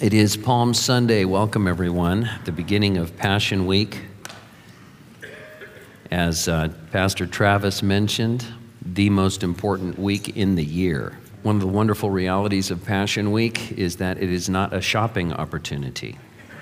It is Palm Sunday. Welcome, everyone. The beginning of Passion Week. As Pastor Travis mentioned, the most important week in the year. One of the wonderful realities of Passion Week is that it is not a shopping opportunity.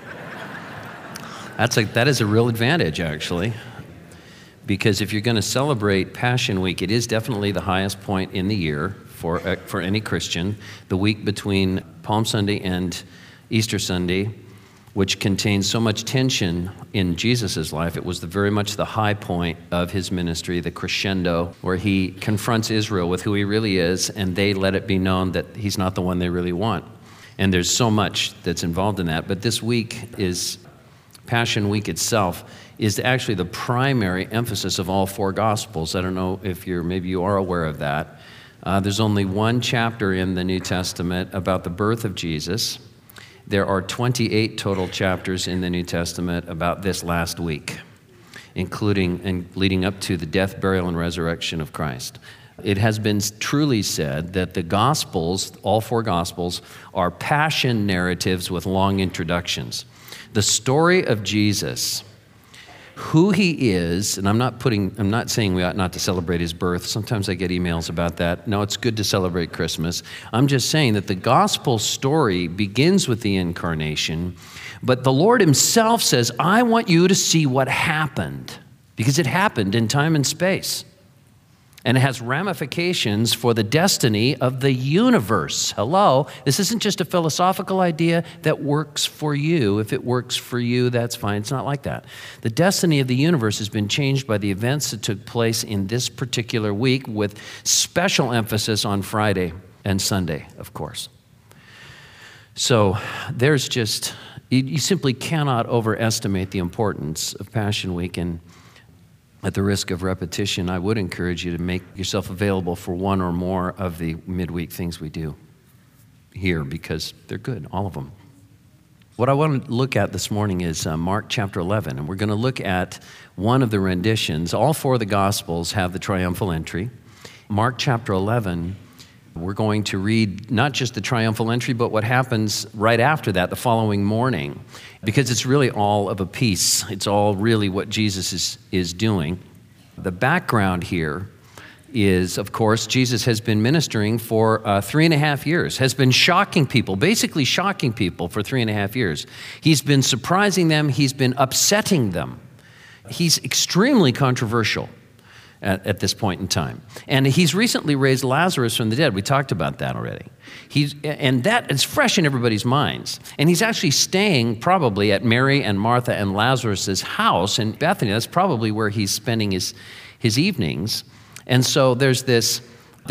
That is a real advantage, actually, because if you're going to celebrate Passion Week, it is definitely the highest point in the year for any Christian. The week between Palm Sunday and Easter Sunday, which contains so much tension in Jesus' life. It was very much the high point of his ministry, the crescendo, where he confronts Israel with who he really is, and they let it be known that he's not the one they really want. And there's so much that's involved in that. But this week Passion Week itself is actually the primary emphasis of all four Gospels. I don't know if maybe you are aware of that. There's only one chapter in the New Testament about the birth of Jesus. There are 28 total chapters in the New Testament about this last week, including and leading up to the death, burial, and resurrection of Christ. It has been truly said that the Gospels, all four Gospels, are passion narratives with long introductions. The story of Jesus, who he is, and I'm not saying we ought not to celebrate his birth. Sometimes I get emails about that. No, it's good to celebrate Christmas. I'm just saying that the gospel story begins with the incarnation, but the Lord himself says, I want you to see what happened, because it happened in time and space. And it has ramifications for the destiny of the universe. Hello, this isn't just a philosophical idea that works for you. If it works for you, that's fine. It's not like that. The destiny of the universe has been changed by the events that took place in this particular week, with special emphasis on Friday and Sunday, of course. So you simply cannot overestimate the importance of Passion Week. And at the risk of repetition, I would encourage you to make yourself available for one or more of the midweek things we do here, because they're good, all of them. What I want to look at this morning is Mark chapter 11, and we're going to look at one of the renditions. All four of the Gospels have the triumphal entry. Mark chapter 11, we're going to read not just the triumphal entry, but what happens right after that, the following morning, because it's really all of a piece. It's all really what Jesus is doing. The background here is, of course, Jesus has been ministering for 3.5 years, has been basically shocking people for 3.5 years. He's been surprising them. He's been upsetting them. He's extremely controversial at this point in time. And he's recently raised Lazarus from the dead. We talked about that already. And that is fresh in everybody's minds. And he's actually staying probably at Mary and Martha and Lazarus' house in Bethany. That's probably where he's spending his evenings. And so there's this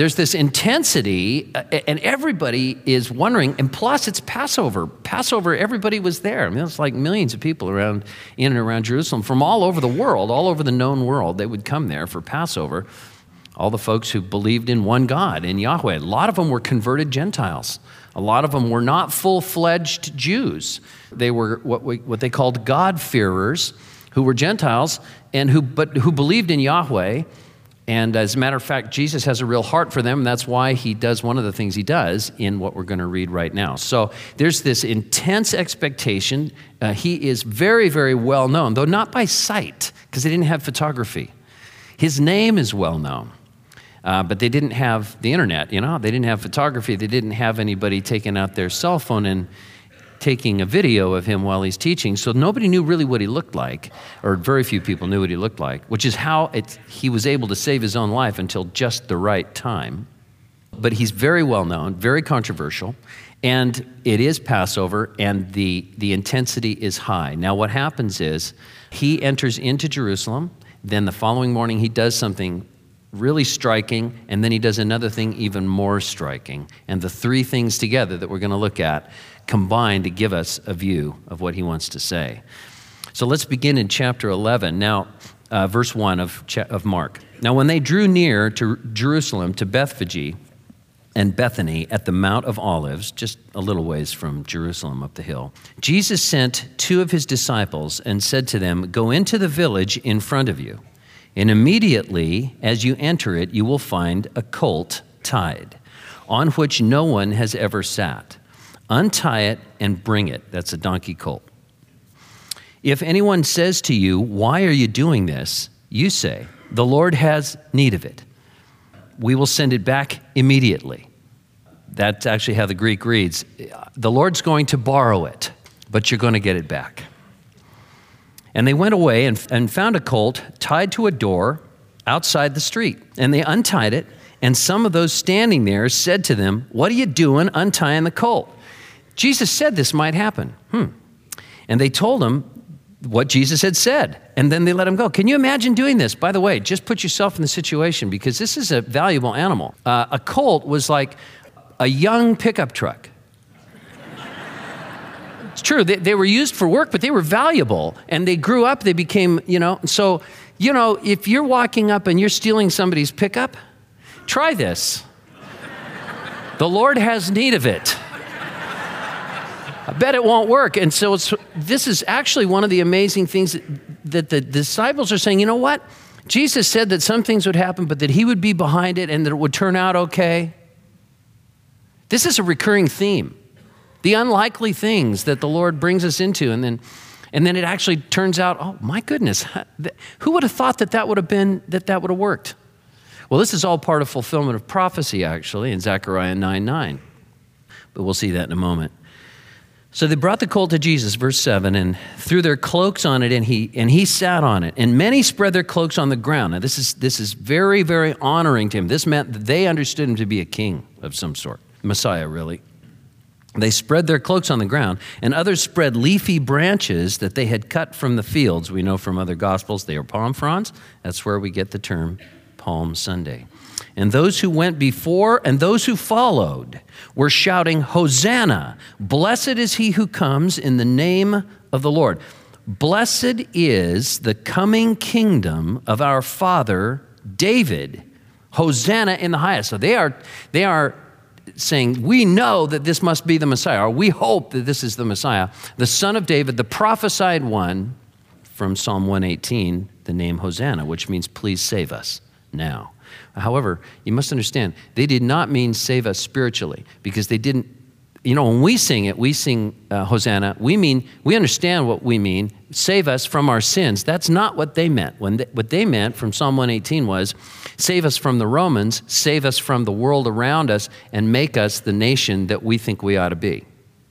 intensity, and everybody is wondering, and plus it's Passover. Passover, everybody was there. I mean, it's like millions of people in and around Jerusalem from all over the world, all over the known world. They would come there for Passover. All the folks who believed in one God, in Yahweh. A lot of them were converted Gentiles. A lot of them were not full-fledged Jews. They were what they called God-fearers, who were Gentiles, and who believed in Yahweh. And as a matter of fact, Jesus has a real heart for them. And that's why he does one of the things he does in what we're going to read right now. So there's this intense expectation. He is very, very well known, though not by sight, because they didn't have photography. His name is well known, but they didn't have the internet. They didn't have photography. They didn't have anybody taking out their cell phone and taking a video of him while he's teaching. So nobody knew really what he looked like, or very few people knew what he looked like, which is how he was able to save his own life until just the right time. But he's very well known, very controversial, and it is Passover, and the intensity is high. Now what happens is he enters into Jerusalem. Then the following morning he does something really striking, and then he does another thing even more striking. And the three things together that we're going to look at combine to give us a view of what he wants to say. So let's begin in chapter 11. Now, verse 1 of Mark. Now, when they drew near to Jerusalem, to Bethphage and Bethany at the Mount of Olives, just a little ways from Jerusalem up the hill, Jesus sent two of his disciples and said to them, "Go into the village in front of you, and immediately as you enter it, you will find a colt tied, on which no one has ever sat. untie it and bring it. That's a donkey colt. If anyone says to you, why are you doing this? You say, the Lord has need of it. We will send it back immediately. That's actually how the Greek reads. The Lord's going to borrow it, but you're going to get it back. And they went away and found a colt tied to a door outside the street. And they untied it, and some of those standing there said to them, what are you doing untying the colt? Jesus said this might happen. And they told him what Jesus had said, and then they let him go. Can you imagine doing this? By the way, just put yourself in the situation, because this is a valuable animal. A colt was like a young pickup truck. It's true, they were used for work, but they were valuable, and they grew up, they became, so, if you're walking up and you're stealing somebody's pickup, try this. The Lord has need of it. I bet it won't work. And so this is actually one of the amazing things that the disciples are saying, you know what? Jesus said that some things would happen, but that he would be behind it and that it would turn out okay. This is a recurring theme. The unlikely things that the Lord brings us into, and then it actually turns out, oh my goodness, who would have thought that would have worked? Well, this is all part of fulfillment of prophecy, actually, in Zechariah 9:9. But we'll see that in a moment. So they brought the colt to Jesus, verse 7, and threw their cloaks on it, and he sat on it. And many spread their cloaks on the ground. Now, this is very, very honoring to him. This meant that they understood him to be a king of some sort, Messiah, really. They spread their cloaks on the ground, and others spread leafy branches that they had cut from the fields. We know from other Gospels they are palm fronds. That's where we get the term Palm Sunday. And those who went before and those who followed were shouting, Hosanna! Blessed is he who comes in the name of the Lord. Blessed is the coming kingdom of our father David. Hosanna in the highest. So they are saying, we know that this must be the Messiah, or we hope that this is the Messiah, the son of David, the prophesied one, from Psalm 118, the name Hosanna, which means please save us now. However, you must understand, they did not mean save us spiritually, because they didn't, when we sing it, we sing Hosanna, we understand what we mean, save us from our sins. That's not what they meant. What they meant from Psalm 118 was, save us from the Romans, save us from the world around us, and make us the nation that we think we ought to be.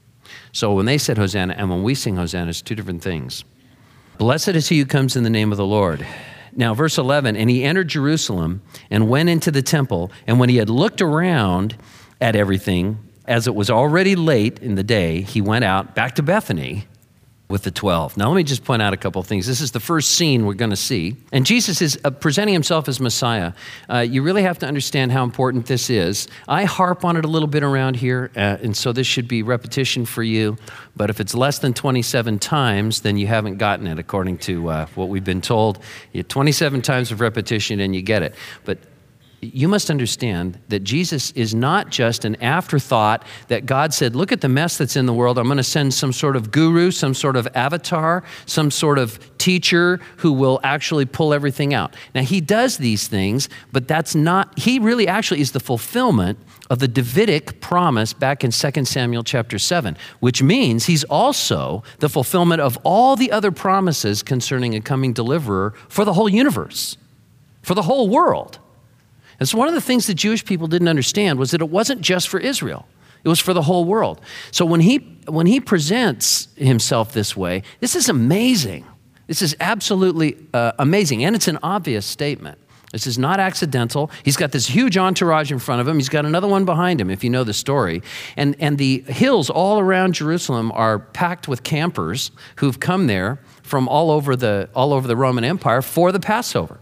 So when they said Hosanna, and when we sing Hosanna, it's two different things. Blessed is he who comes in the name of the Lord. Now, verse 11, and he entered Jerusalem and went into the temple, and when he had looked around at everything, as it was already late in the day, he went out back to Bethany with the 12. Now, let me just point out a couple of things. This is the first scene we're going to see. And Jesus is presenting himself as Messiah. You really have to understand how important this is. I harp on it a little bit around here, and so this should be repetition for you. But if it's less than 27 times, then you haven't gotten it, according to what we've been told. 27 times of repetition and you get it. But you must understand that Jesus is not just an afterthought that God said, look at the mess that's in the world. I'm going to send some sort of guru, some sort of avatar, some sort of teacher who will actually pull everything out. Now, he does these things, but he really actually is the fulfillment of the Davidic promise back in 2 Samuel chapter 7, which means he's also the fulfillment of all the other promises concerning a coming deliverer for the whole universe, for the whole world. And so one of the things that Jewish people didn't understand was that it wasn't just for Israel. It was for the whole world. So when he presents himself this way, this is amazing. This is absolutely amazing. And it's an obvious statement. This is not accidental. He's got this huge entourage in front of him. He's got another one behind him, if you know the story. And the hills all around Jerusalem are packed with campers who've come there from all over the Roman Empire for the Passover.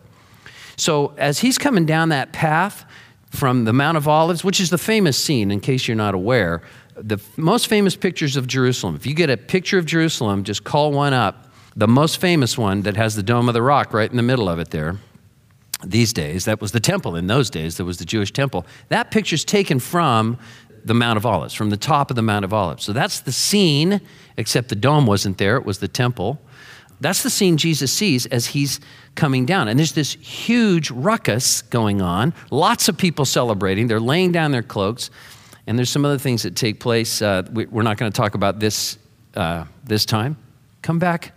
So as he's coming down that path from the Mount of Olives, which is the famous scene, in case you're not aware, the most famous pictures of Jerusalem. If you get a picture of Jerusalem, just call one up. The most famous one that has the Dome of the Rock right in the middle of it there. These days, that was the temple. In those days, there was the Jewish temple. That picture's taken from the Mount of Olives, from the top of the Mount of Olives. So that's the scene, except the dome wasn't there. It was the temple. That's the scene Jesus sees as he's coming down. And there's this huge ruckus going on, lots of people celebrating. They're laying down their cloaks. And there's some other things that take place. We're not going to talk about this this time. Come back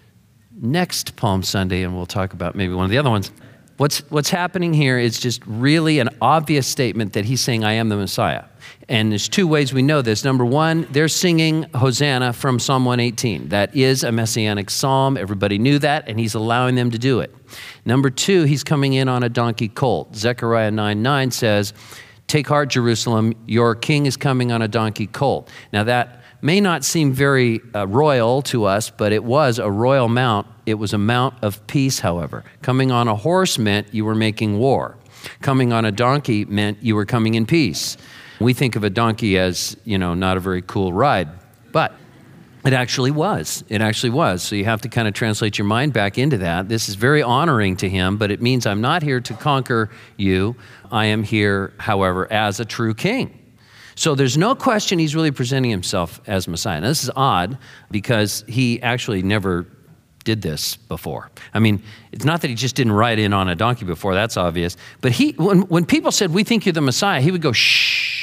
next Palm Sunday, and we'll talk about maybe one of the other ones. What's happening here is just really an obvious statement that he's saying, I am the Messiah. And there's two ways we know this. Number one, they're singing Hosanna from Psalm 118. That is a messianic psalm. Everybody knew that, and he's allowing them to do it. Number two, he's coming in on a donkey colt. Zechariah 9:9 says, take heart, Jerusalem, your king is coming on a donkey colt. Now that may not seem very royal to us, but it was a royal mount. It was a mount of peace, however. Coming on a horse meant you were making war. Coming on a donkey meant you were coming in peace. We think of a donkey as, not a very cool ride, but it actually was. It actually was. So you have to kind of translate your mind back into that. This is very honoring to him, but it means I'm not here to conquer you. I am here, however, as a true king. So there's no question he's really presenting himself as Messiah. Now, this is odd because he actually never did this before. I mean, it's not that he just didn't ride in on a donkey before, that's obvious. But when people said, we think you're the Messiah, he would go, shh.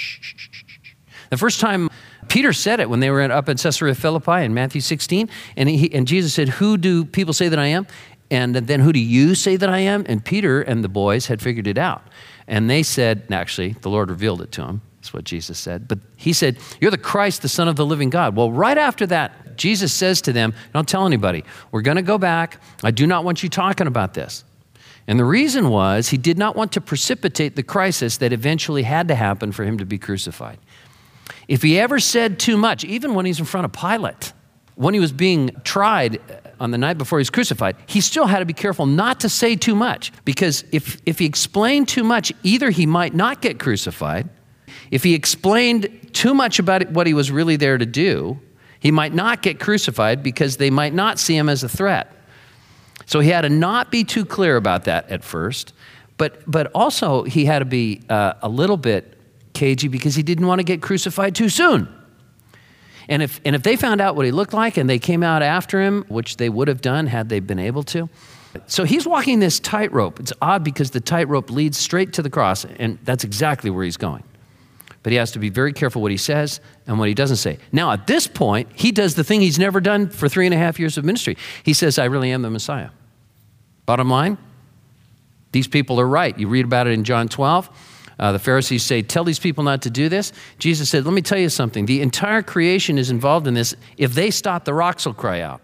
The first time Peter said it when they were up in Caesarea Philippi in Matthew 16, and Jesus said, who do people say that I am? And then who do you say that I am? And Peter and the boys had figured it out. And they said, actually, the Lord revealed it to him. That's what Jesus said. But he said, you're the Christ, the Son of the living God. Well, right after that, Jesus says to them, don't tell anybody. We're going to go back. I do not want you talking about this. And the reason was he did not want to precipitate the crisis that eventually had to happen for him to be crucified. If he ever said too much, even when he's in front of Pilate, when he was being tried on the night before he was crucified, he still had to be careful not to say too much. Because if he explained too much, either he might not get crucified. If he explained too much about what he was really there to do, he might not get crucified because they might not see him as a threat. So he had to not be too clear about that at first, but also he had to be a little bit cagey because he didn't want to get crucified too soon. And if they found out what he looked like and they came out after him, which they would have done had they been able to. So he's walking this tightrope. It's odd because the tightrope leads straight to the cross, and that's exactly where he's going. But he has to be very careful what he says and what he doesn't say. Now, at this point, he does the thing he's never done for 3.5 years of ministry. He says, I really am the Messiah. Bottom line, these people are right. You read about it in John 12. The Pharisees say, tell these people not to do this. Jesus said, let me tell you something. The entire creation is involved in this. If they stop, the rocks will cry out.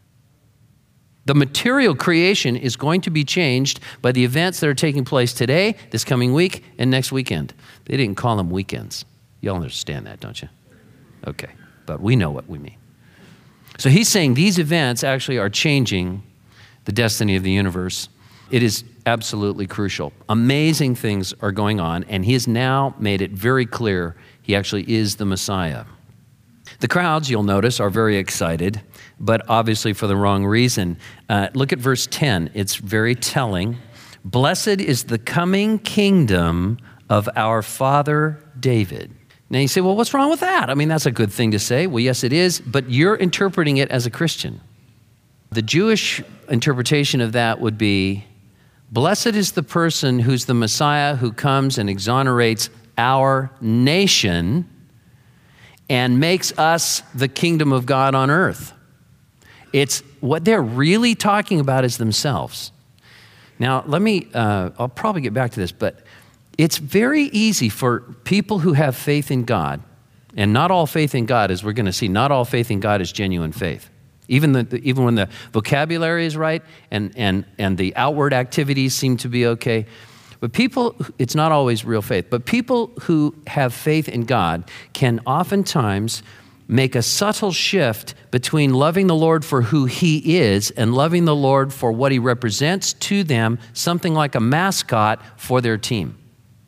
The material creation is going to be changed by the events that are taking place today, this coming week, and next weekend. They didn't call them weekends. You all understand that, don't you? Okay, but we know what we mean. So he's saying these events actually are changing the destiny of the universe. It is absolutely crucial. Amazing things are going on, and he has now made it very clear he actually is the Messiah. The crowds, you'll notice, are very excited, but obviously for the wrong reason. Look at verse 10. It's very telling. Blessed is the coming kingdom of our father David. Now you say, well, what's wrong with that? I mean, that's a good thing to say. Well, yes, it is, but you're interpreting it as a Christian. The Jewish interpretation of that would be, blessed is the person who's the Messiah who comes and exonerates our nation and makes us the kingdom of God on earth. It's what they're really talking about is themselves. Now, I'll probably get back to this, but it's very easy for people who have faith in God, and not all faith in God, as we're going to see, not all faith in God is genuine faith. Even when the vocabulary is right and the outward activities seem to be okay. But people, it's not always real faith, but people who have faith in God can oftentimes make a subtle shift between loving the Lord for who he is and loving the Lord for what he represents to them, something like a mascot for their team.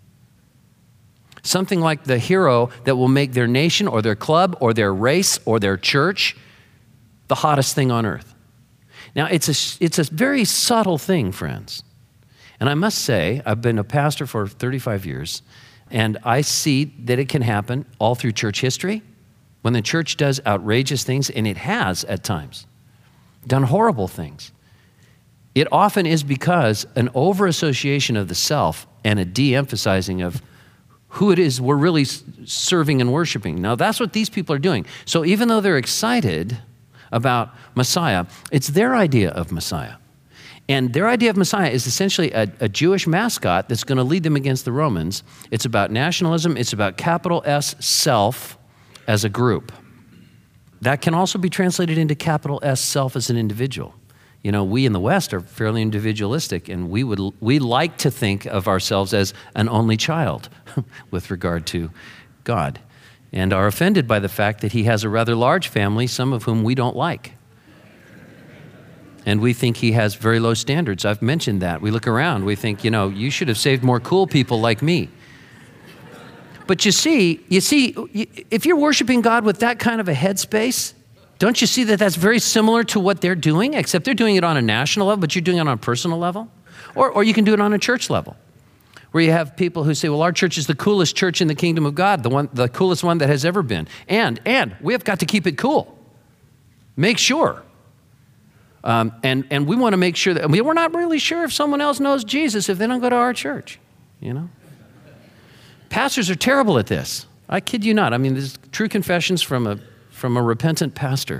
Something like the hero that will make their nation or their club or their race or their church the hottest thing on earth. Now, it's a very subtle thing, friends. And I must say, I've been a pastor for 35 years, and I see that it can happen all through church history when the church does outrageous things, and it has at times done horrible things. It often is because an over-association of the self and a de-emphasizing of who it is we're really serving and worshiping. Now, that's what these people are doing. So even though they're excited about Messiah, it's their idea of Messiah. And their idea of Messiah is essentially a Jewish mascot that's going to lead them against the Romans. It's about nationalism. It's about capital S, self, as a group. That can also be translated into capital S, self, as an individual. You know, we in the West are fairly individualistic, and we like to think of ourselves as an only child with regard to God, and are offended by the fact that he has a rather large family, some of whom we don't like. And we think he has very low standards. I've mentioned that. We look around, we think, you know, you should have saved more cool people like me. But you see, if you're worshiping God with that kind of a headspace, don't you see that that's very similar to what they're doing, except they're doing it on a national level, but you're doing it on a personal level? Or you can do it on a church level, where you have people who say, well, our church is the coolest church in the kingdom of God, the coolest one that has ever been. And we have got to keep it cool. Make sure. And we want to make sure that, we're not really sure if someone else knows Jesus if they don't go to our church, you know? Pastors are terrible at this. I kid you not. I mean, there's true confessions from a repentant pastor.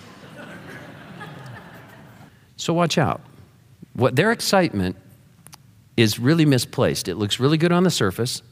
So watch out. What their excitement is really misplaced. It looks really good on the surface,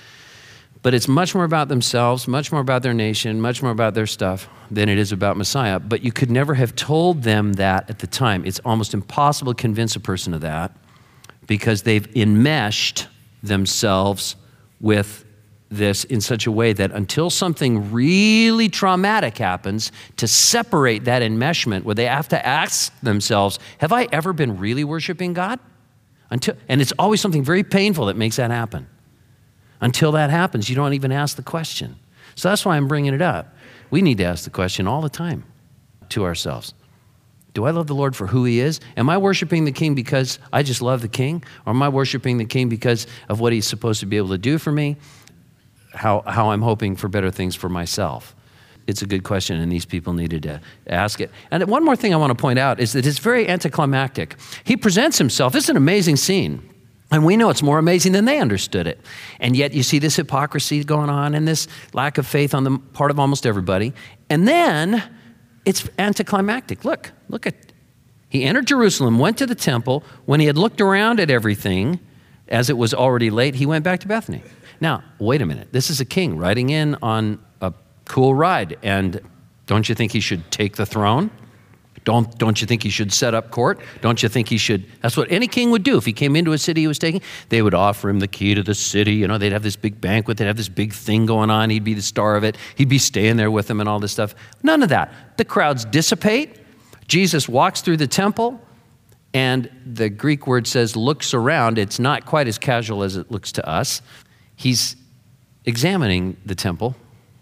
but it's much more about themselves, much more about their nation, much more about their stuff than it is about Messiah. But you could never have told them that at the time. It's almost impossible to convince a person of that because they've enmeshed themselves with this in such a way that until something really traumatic happens, to separate that enmeshment, where they have to ask themselves, have I ever been really worshiping God? And it's always something very painful that makes that happen. Until that happens, you don't even ask the question. So that's why I'm bringing it up. We need to ask the question all the time to ourselves. Do I love the Lord for who he is? Am I worshiping the King because I just love the King? Or am I worshiping the King because of what he's supposed to be able to do for me? How I'm hoping for better things for myself? It's a good question, and these people needed to ask it. And one more thing I want to point out is that it's very anticlimactic. He presents himself. It's an amazing scene. And we know it's more amazing than they understood it. And yet you see this hypocrisy going on and this lack of faith on the part of almost everybody. And then it's anticlimactic. Look at, he entered Jerusalem, went to the temple. When he had looked around at everything, as it was already late, he went back to Bethany. Now, wait a minute. This is a king riding in on a cool ride. And don't you think he should take the throne? Don't you think he should set up court? Don't you think he should? That's what any king would do. If he came into a city he was taking, they would offer him the key to the city. You know, they'd have this big banquet. They'd have this big thing going on. He'd be the star of it. He'd be staying there with them and all this stuff. None of that. The crowds dissipate. Jesus walks through the temple, and the Greek word says looks around. It's not quite as casual as it looks to us. He's examining the temple.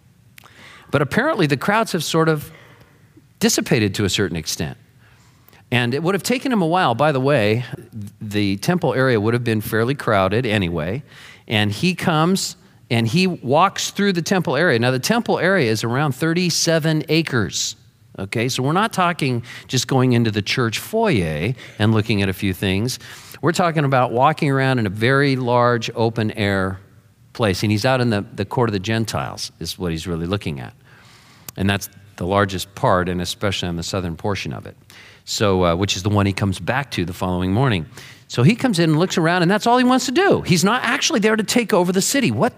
But apparently the crowds have sort of dissipated to a certain extent. And it would have taken him a while. By the way, the temple area would have been fairly crowded anyway. And he comes and he walks through the temple area. Now, the temple area is around 37 acres. Okay, so we're not talking just going into the church foyer and looking at a few things. We're talking about walking around in a very large open air place. And he's out in the court of the Gentiles is what he's really looking at. And that's the largest part, and especially on the southern portion of it. So, which is the one he comes back to the following morning. So he comes in and looks around, and that's all he wants to do. He's not actually there to take over the city. Why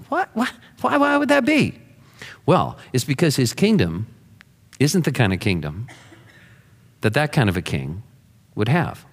would that be? Well, it's because his kingdom isn't the kind of kingdom that kind of a king would have.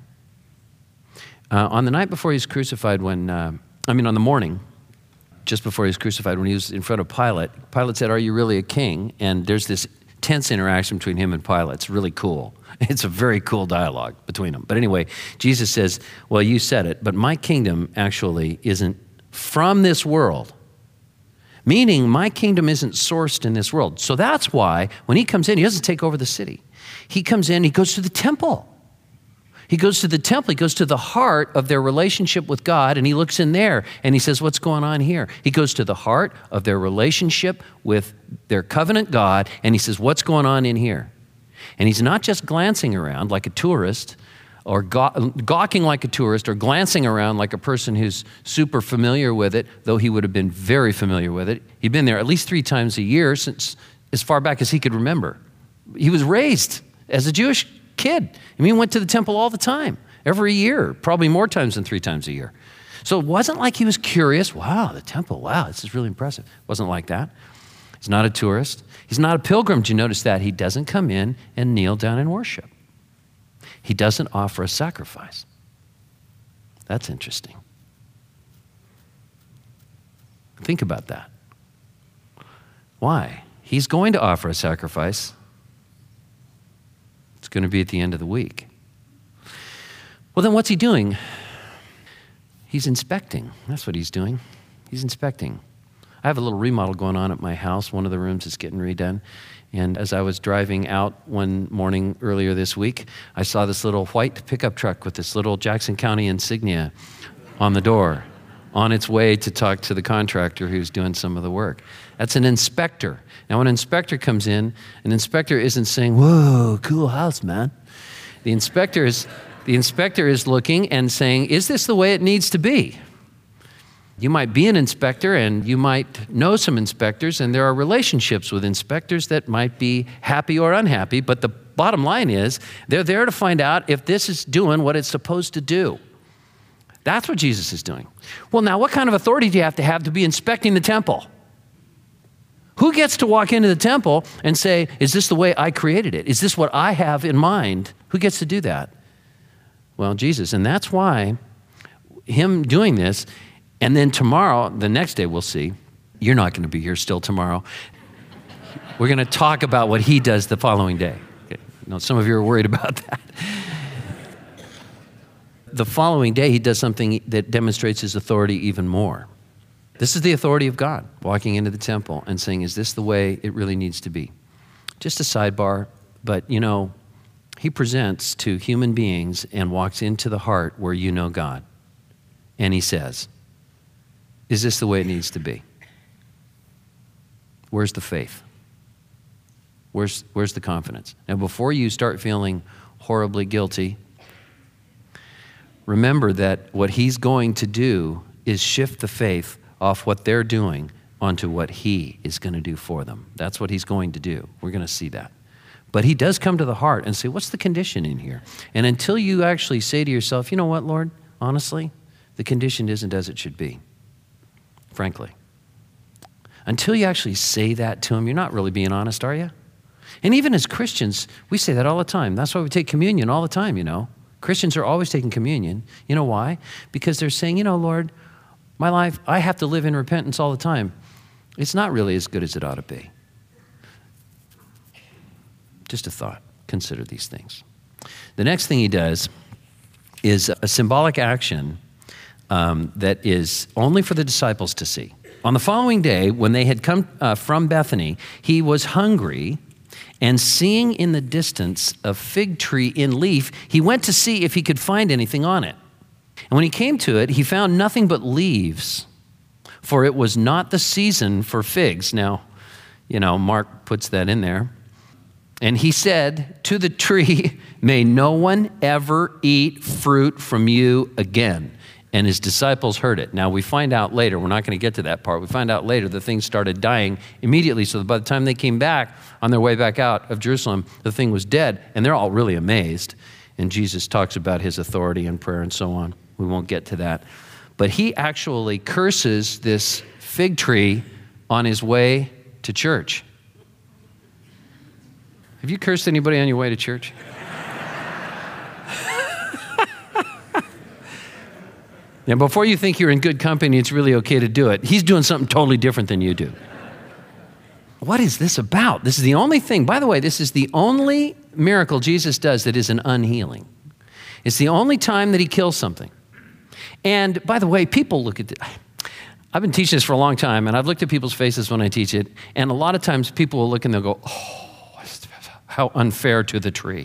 On the night before he was crucified, on the morning, just before he was crucified, when he was in front of Pilate, Pilate said, "Are you really a king?" And there's this tense interaction between him and Pilate. It's really cool. It's a very cool dialogue between them. But anyway, Jesus says, well, you said it, but my kingdom actually isn't from this world. Meaning my kingdom isn't sourced in this world. So that's why when he comes in, he doesn't take over the city. He comes in, he goes to the temple. He goes to the temple, he goes to the heart of their relationship with God, and he looks in there and he says, what's going on here? He goes to the heart of their relationship with their covenant God, and he says, what's going on in here? And he's not just glancing around like a tourist or gawking like a tourist, or glancing around like a person who's super familiar with it, though he would have been very familiar with it. He'd been there at least 3 times a year since as far back as he could remember. He was raised as a Jewish kid. I mean, he went to the temple all the time, every year, probably more times than 3 times a year. So it wasn't like he was curious, wow, the temple, wow, this is really impressive. It wasn't like that. He's not a tourist. He's not a pilgrim. Did you notice that? He doesn't come in and kneel down and worship. He doesn't offer a sacrifice. That's interesting. Think about that. Why? He's going to offer a sacrifice. It's going to be at the end of the week. Well, then what's he doing? He's inspecting. That's what he's doing. He's inspecting. I have a little remodel going on at my house. One of the rooms is getting redone. And as I was driving out one morning earlier this week, I saw this little white pickup truck with this little Jackson County insignia on the door, on its way to talk to the contractor who's doing some of the work. That's an inspector. Now, when an inspector comes in, an inspector isn't saying, whoa, cool house, man. The inspector is looking and saying, is this the way it needs to be? You might be an inspector and you might know some inspectors, and there are relationships with inspectors that might be happy or unhappy, but the bottom line is they're there to find out if this is doing what it's supposed to do. That's what Jesus is doing. Well, now what kind of authority do you have to be inspecting the temple? Who gets to walk into the temple and say, is this the way I created it? Is this what I have in mind? Who gets to do that? Well, Jesus. And that's why him doing this, and then tomorrow, the next day we'll see, you're not going to be here still tomorrow. We're going to talk about what he does the following day. Okay. Now, some of you are worried about that. The following day, he does something that demonstrates his authority even more. This is the authority of God, walking into the temple and saying, is this the way it really needs to be? Just a sidebar, but you know, he presents to human beings and walks into the heart where you know God. And he says, is this the way it needs to be? Where's the faith? Where's the confidence? Now, before you start feeling horribly guilty, remember that what he's going to do is shift the faith off what they're doing onto what he is going to do for them. That's what he's going to do. We're going to see that. But he does come to the heart and say, what's the condition in here? And until you actually say to yourself, you know what, Lord, honestly, the condition isn't as it should be, frankly. Until you actually say that to him, you're not really being honest, are you? And even as Christians, we say that all the time. That's why we take communion all the time, you know. Christians are always taking communion. You know why? Because they're saying, you know, Lord, my life, I have to live in repentance all the time. It's not really as good as it ought to be. Just a thought. Consider these things. The next thing he does is a symbolic action that is only for the disciples to see. On the following day, when they had come from Bethany, he was hungry, and seeing in the distance a fig tree in leaf, he went to see if he could find anything on it. And when he came to it, he found nothing but leaves, for it was not the season for figs. Now, you know, Mark puts that in there. And he said to the tree, may no one ever eat fruit from you again. And his disciples heard it. Now, we find out later, we're not going to get to that part, we find out later the thing started dying immediately, so that by the time they came back on their way back out of Jerusalem, the thing was dead, and they're all really amazed. And Jesus talks about his authority and prayer and so on. We won't get to that. But he actually curses this fig tree on his way to church. Have you cursed anybody on your way to church? Now, before you think you're in good company, it's really okay to do it. He's doing something totally different than you do. What is this about? This is the only thing, by the way, this is the only miracle Jesus does that is an unhealing. It's the only time that he kills something. And by the way, people look at it. I've been teaching this for a long time, and I've looked at people's faces when I teach it, and a lot of times people will look and they'll go, oh, how unfair to the tree.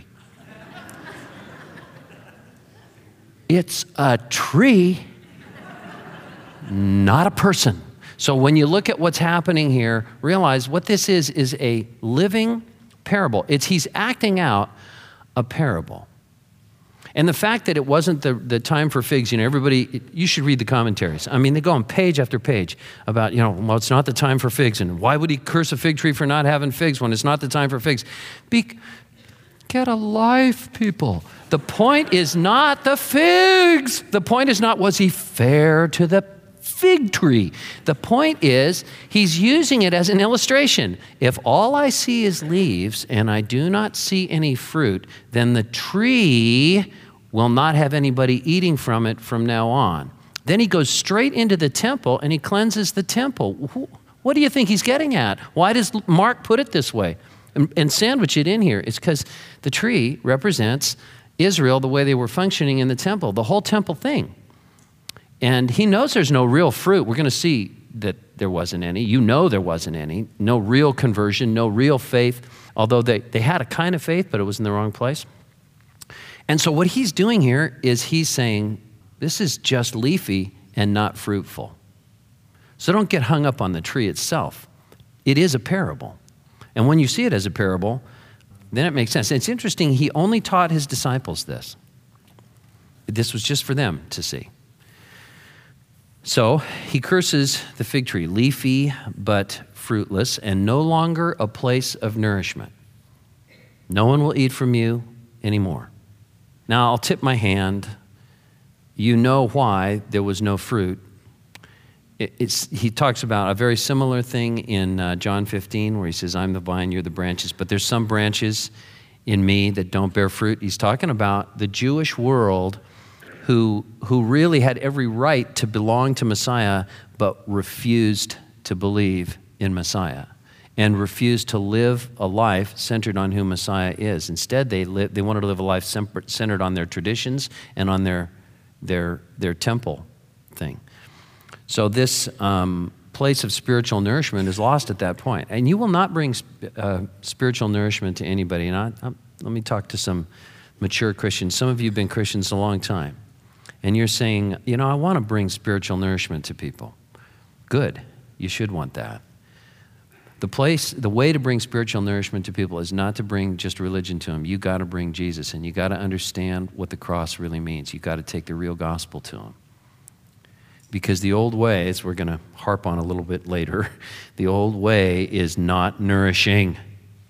It's a tree, not a person. So when you look at what's happening here, realize what this is a living parable. He's acting out a parable. And the fact that it wasn't the time for figs, everybody, you should read the commentaries. I mean, they go on page after page about, well, it's not the time for figs. And why would he curse a fig tree for not having figs when it's not the time for figs? Get a life, people. The point is not the figs. The point is not, was he fair to the fig tree? The point is, he's using it as an illustration. If all I see is leaves and I do not see any fruit, then the tree will not have anybody eating from it from now on. Then he goes straight into the temple and he cleanses the temple. What do you think he's getting at? Why does Mark put it this way and sandwich it in here? It's because the tree represents Israel, the way they were functioning in the temple, the whole temple thing. And he knows there's no real fruit. We're going to see that there wasn't any. There wasn't any. No real conversion, no real faith, although they had a kind of faith, but it was in the wrong place. And so what he's doing here is he's saying, this is just leafy and not fruitful. So don't get hung up on the tree itself. It is a parable. And when you see it as a parable, then it makes sense. It's interesting, he only taught his disciples this. This was just for them to see. So he curses the fig tree, leafy but fruitless, and no longer a place of nourishment. No one will eat from you anymore. Now, I'll tip my hand. You know why there was no fruit. He talks about a very similar thing in John 15 where he says, I'm the vine, you're the branches, but there's some branches in me that don't bear fruit. He's talking about the Jewish world who really had every right to belong to Messiah, but refused to believe in Messiah and refused to live a life centered on who Messiah is. Instead, they wanted to live a life centered on their traditions and on their temple thing. So this place of spiritual nourishment is lost at that point. And you will not bring spiritual nourishment to anybody. And let me talk to some mature Christians. Some of you have been Christians a long time. And you're saying, I want to bring spiritual nourishment to people. Good. You should want that. The way to bring spiritual nourishment to people is not to bring just religion to them. You got to bring Jesus, and you got to understand what the cross really means. You got to take the real gospel to them. Because the old way, as we're going to harp on a little bit later, the old way is not nourishing.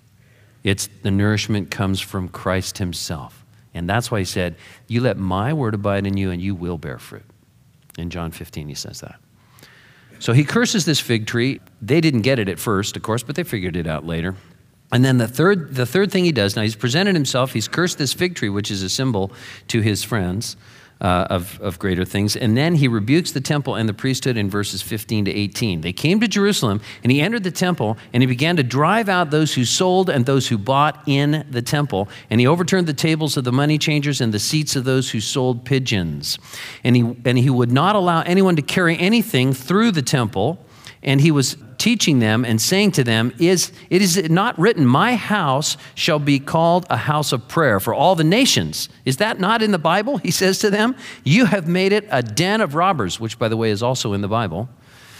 The nourishment comes from Christ himself. And that's why he said, you let my word abide in you and you will bear fruit. In John 15, he says that. So he curses this fig tree. They didn't get it at first, of course, but they figured it out later. And then the third thing he does, now he's presented himself, he's cursed this fig tree, which is a symbol to his friends of greater things. And then he rebukes the temple and the priesthood in verses 15 to 18. They came to Jerusalem, and he entered the temple, and he began to drive out those who sold and those who bought in the temple. And he overturned the tables of the money changers and the seats of those who sold pigeons. And he would not allow anyone to carry anything through the temple. And he was teaching them and saying to them, it is not written, my house shall be called a house of prayer for all the nations. Is that not in the Bible? He says to them, you have made it a den of robbers, which by the way is also in the Bible,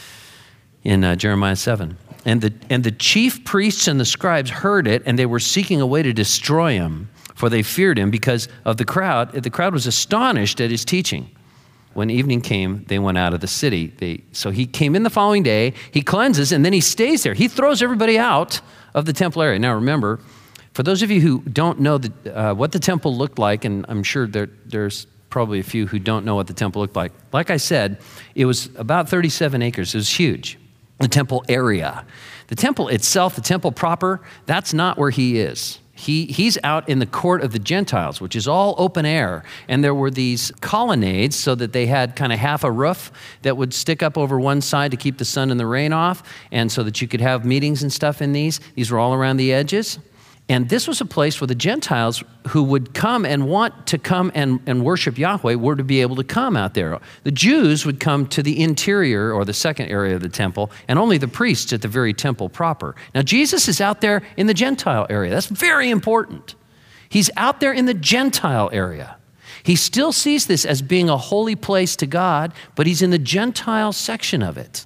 in Jeremiah 7. And the chief priests and the scribes heard it, and they were seeking a way to destroy him, for they feared him because of the crowd. The crowd was astonished at his teaching. When evening came, they went out of the city. So he came in the following day, he cleanses, and then he stays there. He throws everybody out of the temple area. Now remember, for those of you who don't know what the temple looked like, and I'm sure there's probably a few who don't know what the temple looked like I said, it was about 37 acres. It was huge, the temple area. The temple itself, the temple proper, that's not where he is. He's out in the court of the Gentiles, which is all open air. And there were these colonnades so that they had kind of half a roof that would stick up over one side to keep the sun and the rain off, and so that you could have meetings and stuff in these. These were all around the edges. And this was a place where the Gentiles who would come and want to come and worship Yahweh were to be able to come out there. The Jews would come to the interior or the second area of the temple, and only the priests at the very temple proper. Now, Jesus is out there in the Gentile area. That's very important. He's out there in the Gentile area. He still sees this as being a holy place to God, but he's in the Gentile section of it.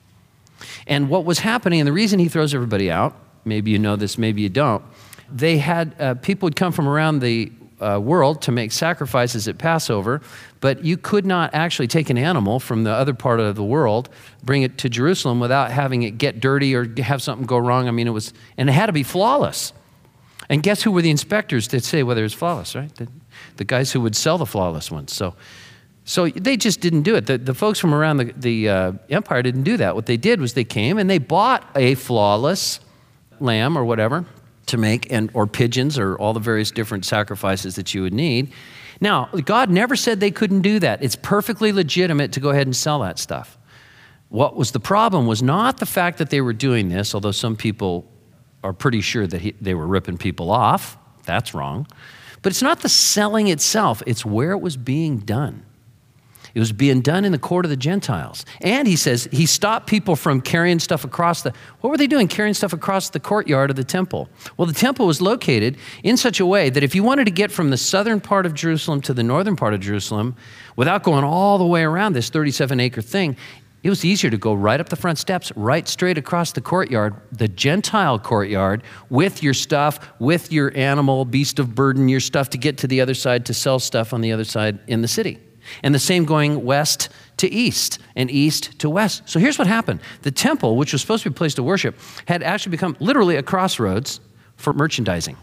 And what was happening, and the reason he throws everybody out, maybe you know this, maybe you don't, they had, people would come from around the world to make sacrifices at Passover, but you could not actually take an animal from the other part of the world, bring it to Jerusalem without having it get dirty or have something go wrong. I mean, it had to be flawless. And guess who were the inspectors that say whether it was flawless, right? The guys who would sell the flawless ones. So they just didn't do it. The folks from around the empire didn't do that. What they did was they came and they bought a flawless lamb or whatever to make, or pigeons or all the various different sacrifices that you would need. Now, God never said they couldn't do that. It's perfectly legitimate to go ahead and sell that stuff. What was the problem was not the fact that they were doing this, although some people are pretty sure that they were ripping people off. That's wrong. But it's not the selling itself. It's where it was being done. It was being done in the court of the Gentiles. And he says he stopped people from carrying stuff across what were they doing? Carrying stuff across the courtyard of the temple. Well, the temple was located in such a way that if you wanted to get from the southern part of Jerusalem to the northern part of Jerusalem without going all the way around this 37-acre thing, it was easier to go right up the front steps, right straight across the courtyard, the Gentile courtyard, with your stuff, with your animal, beast of burden, your stuff to get to the other side to sell stuff on the other side in the city. And the same going west to east and east to west. So here's what happened. The temple, which was supposed to be a place to worship, had actually become literally a crossroads for merchandising.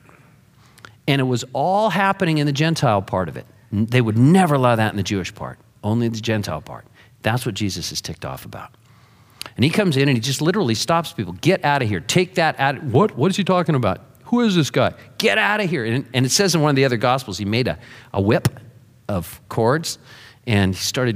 And it was all happening in the Gentile part of it. They would never allow that in the Jewish part, only the Gentile part. That's what Jesus is ticked off about. And he comes in and he just literally stops people. Get out of here. Take that out. What is he talking about? Who is this guy? Get out of here. And it says in one of the other Gospels, he made a whip of cords, and he started,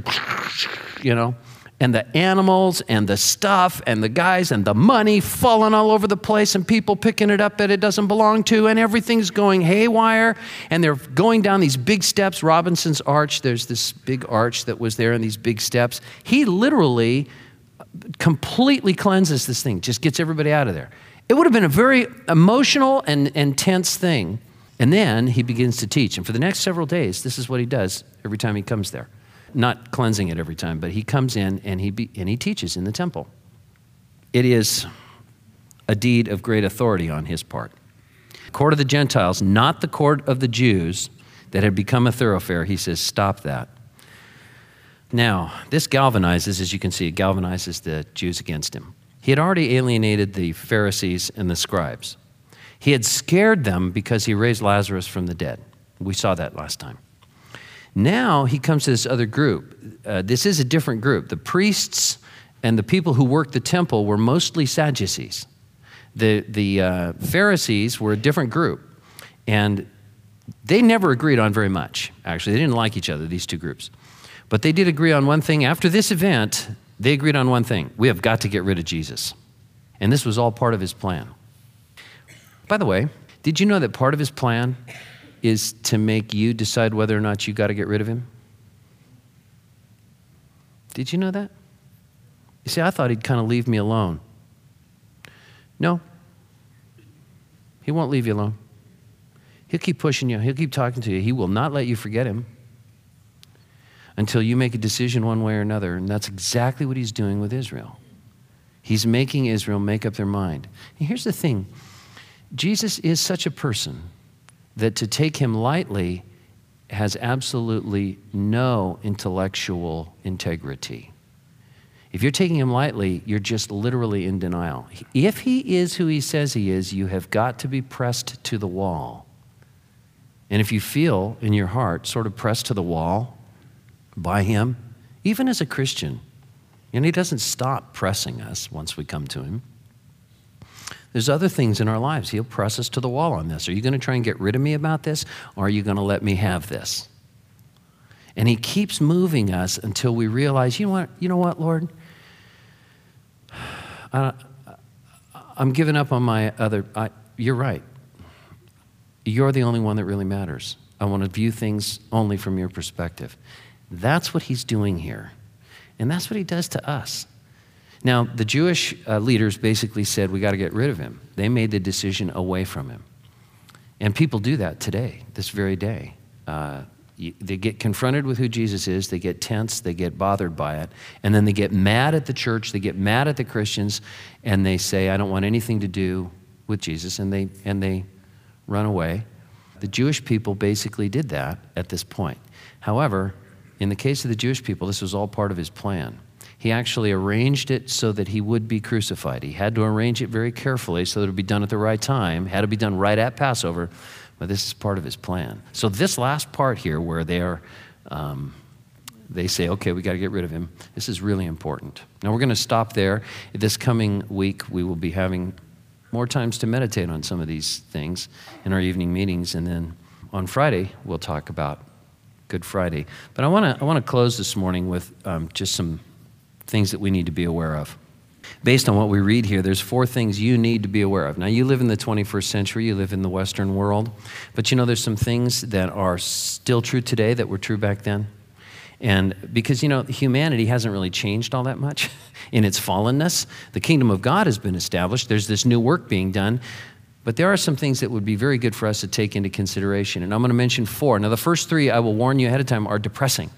and the animals and the stuff and the guys and the money falling all over the place and people picking it up that it doesn't belong to, and everything's going haywire, and they're going down these big steps. Robinson's Arch, there's this big arch that was there and these big steps. He literally completely cleanses this thing, just gets everybody out of there. It would have been a very emotional and tense thing. And then he begins to teach. And for the next several days, this is what he does every time he comes there. Not cleansing it every time, but he comes in and he teaches in the temple. It is a deed of great authority on his part. Court of the Gentiles, not the court of the Jews that had become a thoroughfare. He says, stop that. Now, this galvanizes, as you can see, it galvanizes the Jews against him. He had already alienated the Pharisees and the scribes. He had scared them because he raised Lazarus from the dead. We saw that last time. Now he comes to this other group. This is a different group. The priests and the people who worked the temple were mostly Sadducees. The Pharisees were a different group. And they never agreed on very much, actually. They didn't like each other, these two groups. But they did agree on one thing. After this event, they agreed on one thing. We have got to get rid of Jesus. And this was all part of his plan. By the way, did you know that part of his plan is to make you decide whether or not you got to get rid of him? Did you know that? You see, I thought he'd kind of leave me alone. No. He won't leave you alone. He'll keep pushing you. He'll keep talking to you. He will not let you forget him until you make a decision one way or another. And that's exactly what he's doing with Israel. He's making Israel make up their mind. And here's the thing. Jesus is such a person that to take him lightly has absolutely no intellectual integrity. If you're taking him lightly, you're just literally in denial. If he is who he says he is, you have got to be pressed to the wall. And if you feel in your heart sort of pressed to the wall by him, even as a Christian, and he doesn't stop pressing us once we come to him. There's other things in our lives. He'll press us to the wall on this. Are you going to try and get rid of me about this, or are you going to let me have this? And he keeps moving us until we realize, you know what, Lord? I'm giving up on my other, you're right. You're the only one that really matters. I want to view things only from your perspective. That's what he's doing here. And that's what he does to us. Now, the Jewish leaders basically said, we got to get rid of him. They made the decision away from him. And people do that today, this very day. They get confronted with who Jesus is, they get tense, they get bothered by it, and then they get mad at the church, they get mad at the Christians, and they say, I don't want anything to do with Jesus, and they run away. The Jewish people basically did that at this point. However, in the case of the Jewish people, this was all part of his plan. He actually arranged it so that he would be crucified. He had to arrange it very carefully so that it would be done at the right time, had to be done right at Passover, but this is part of his plan. So this last part here where they say, okay, we got to get rid of him, this is really important. Now we're going to stop there. This coming week, we will be having more times to meditate on some of these things in our evening meetings, and then on Friday, we'll talk about Good Friday. But I want to close this morning with just some things that we need to be aware of. Based on what we read here, there's 4 things you need to be aware of. Now, you live in the 21st century, you live in the Western world, but there's some things that are still true today that were true back then. And because, humanity hasn't really changed all that much in its fallenness. The kingdom of God has been established. There's this new work being done. But there are some things that would be very good for us to take into consideration. And I'm going to mention 4. Now, the first 3, I will warn you ahead of time, are depressing.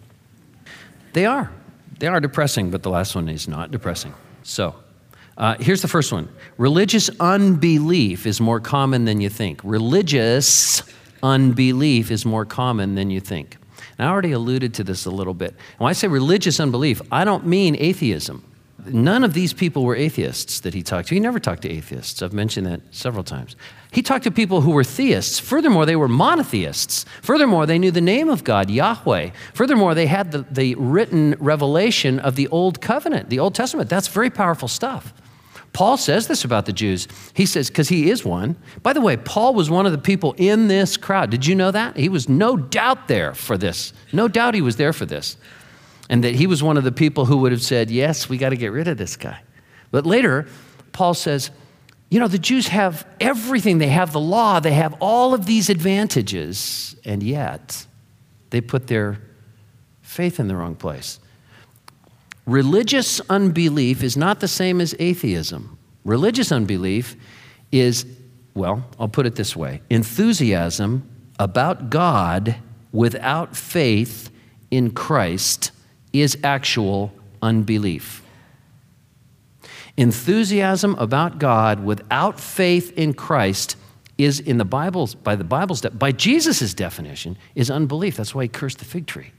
They are. They are depressing, but the last one is not depressing. So, here's the first one. Religious unbelief is more common than you think. Religious unbelief is more common than you think. And I already alluded to this a little bit. When I say religious unbelief, I don't mean atheism. None of these people were atheists that he talked to. He never talked to atheists. I've mentioned that several times. He talked to people who were theists. Furthermore, they were monotheists. Furthermore, they knew the name of God, Yahweh. Furthermore, they had the written revelation of the Old Covenant, the Old Testament. That's very powerful stuff. Paul says this about the Jews. He says, because he is one. By the way, Paul was one of the people in this crowd. Did you know that? He was no doubt there for this. No doubt he was there for this. And that he was one of the people who would have said, yes, we got to get rid of this guy. But later, Paul says, the Jews have everything. They have the law. They have all of these advantages. And yet, they put their faith in the wrong place. Religious unbelief is not the same as atheism. Religious unbelief is, I'll put it this way. Enthusiasm about God without faith in Christ is actual unbelief. Enthusiasm about God without faith in Christ is by Jesus' definition, is unbelief. That's why he cursed the fig tree.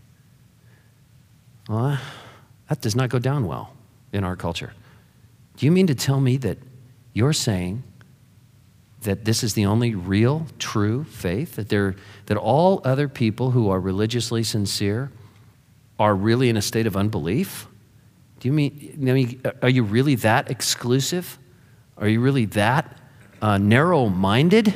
Well, that does not go down well in our culture. Do you mean to tell me that you're saying that this is the only real, true faith? That all other people who are religiously sincere are really in a state of unbelief? Do you mean, are you really that exclusive? Are you really that narrow-minded?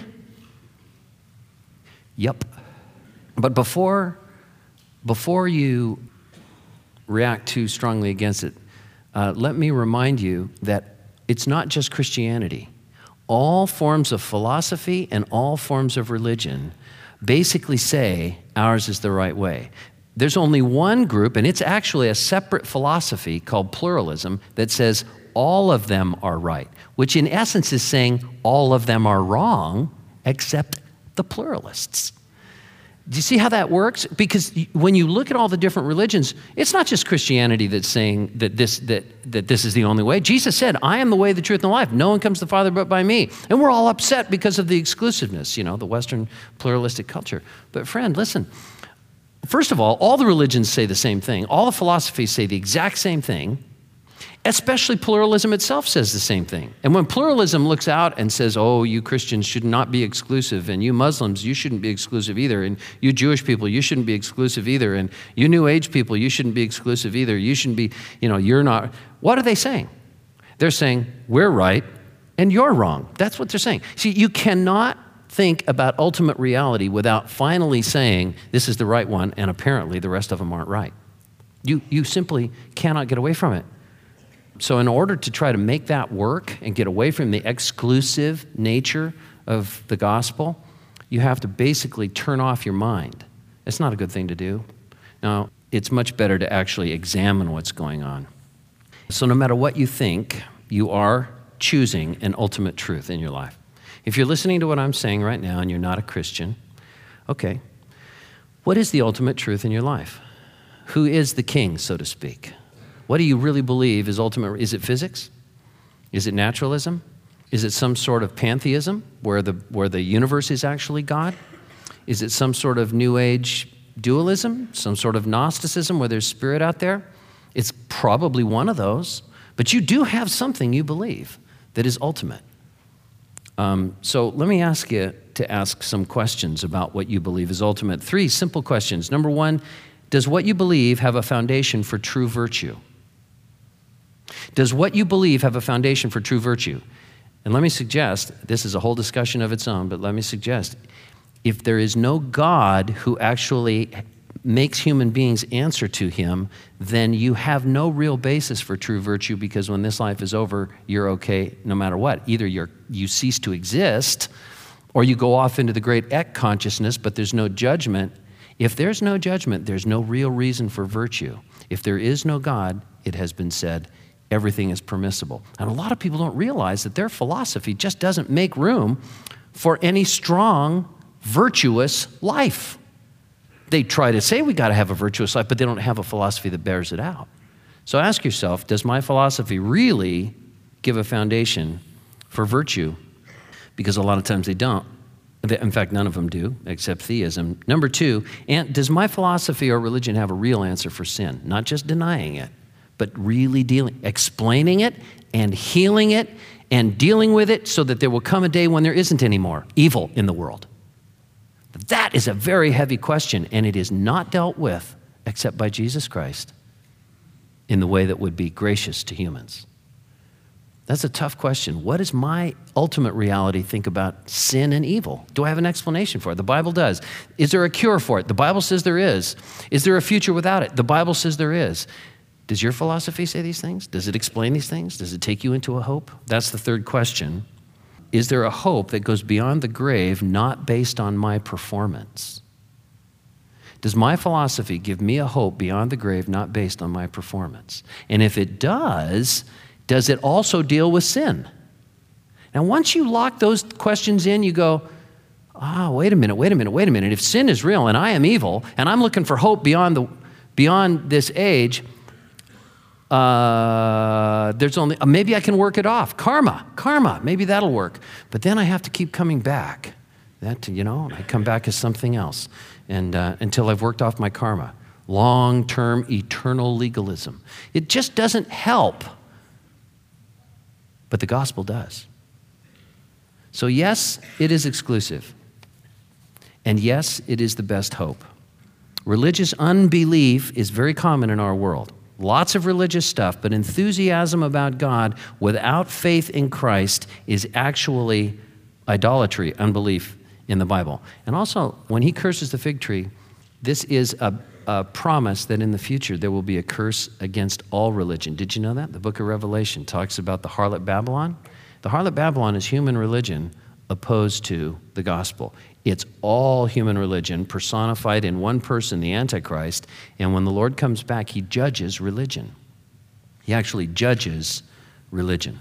Yep. But before you react too strongly against it, let me remind you that it's not just Christianity. All forms of philosophy and all forms of religion basically say ours is the right way. There's only one group, and it's actually a separate philosophy called pluralism that says all of them are right, which in essence is saying all of them are wrong except the pluralists. Do you see how that works? Because when you look at all the different religions, it's not just Christianity that's saying that this is the only way. Jesus said, I am the way, the truth, and the life. No one comes to the Father but by me. And we're all upset because of the exclusiveness, the Western pluralistic culture. But friend, listen, first of all the religions say the same thing. All the philosophies say the exact same thing. Especially pluralism itself says the same thing. And when pluralism looks out and says, oh, you Christians should not be exclusive, and you Muslims, you shouldn't be exclusive either, and you Jewish people, you shouldn't be exclusive either, and you New Age people, you shouldn't be exclusive either, you shouldn't be, you're not. What are they saying? They're saying, we're right and you're wrong. That's what they're saying. See, you cannot think about ultimate reality without finally saying, this is the right one, and apparently the rest of them aren't right. You simply cannot get away from it. So in order to try to make that work and get away from the exclusive nature of the gospel, you have to basically turn off your mind. It's not a good thing to do. Now, it's much better to actually examine what's going on. So no matter what you think, you are choosing an ultimate truth in your life. If you're listening to what I'm saying right now and you're not a Christian, okay, what is the ultimate truth in your life? Who is the king, so to speak? What do you really believe is ultimate? Is it physics? Is it naturalism? Is it some sort of pantheism where the universe is actually God? Is it some sort of New Age dualism, some sort of Gnosticism where there's spirit out there? It's probably one of those, but you do have something you believe that is ultimate. So let me ask you to ask some questions about what you believe is ultimate. 3 simple questions. Number 1, does what you believe have a foundation for true virtue? Does what you believe have a foundation for true virtue? And let me suggest, this is a whole discussion of its own, but let me suggest, if there is no God who actually makes human beings answer to him, then you have no real basis for true virtue, because when this life is over, you're okay no matter what. Either you cease to exist, or you go off into the great ek consciousness, but there's no judgment. If there's no judgment, there's no real reason for virtue. If there is no God, it has been said, everything is permissible. And a lot of people don't realize that their philosophy just doesn't make room for any strong, virtuous life. They try to say we got to have a virtuous life, but they don't have a philosophy that bears it out. So ask yourself, does my philosophy really give a foundation for virtue? Because a lot of times they don't. In fact, none of them do, except theism. Number 2, and does my philosophy or religion have a real answer for sin? Not just denying it, but really explaining it and healing it and dealing with it so that there will come a day when there isn't any more evil in the world. That is a very heavy question, and it is not dealt with except by Jesus Christ in the way that would be gracious to humans. That's a tough question. What does my ultimate reality think about sin and evil? Do I have an explanation for it? The Bible does. Is there a cure for it? The Bible says there is. Is there a future without it? The Bible says there is. Does your philosophy say these things? Does it explain these things? Does it take you into a hope? That's the third question. Is there a hope that goes beyond the grave, not based on my performance? Does my philosophy give me a hope beyond the grave, not based on my performance? And if it does it also deal with sin? Now, once you lock those questions in, you go, wait a minute. If sin is real and I am evil and I'm looking for hope beyond this age, there's only, maybe I can work it off. Karma, maybe that'll work. But then I have to keep coming back. I come back as something else and until I've worked off my karma. Long-term, eternal legalism. It just doesn't help. But the gospel does. So yes, it is exclusive. And yes, it is the best hope. Religious unbelief is very common in our world. Lots of religious stuff, but enthusiasm about God without faith in Christ is actually idolatry, unbelief in the Bible. And also, when he curses the fig tree, this is a promise that in the future there will be a curse against all religion. Did you know that? The book of Revelation talks about the harlot Babylon. The harlot Babylon is human religion opposed to the gospel. It's all human religion personified in one person, the Antichrist, and when the Lord comes back, he judges religion. He actually judges religion.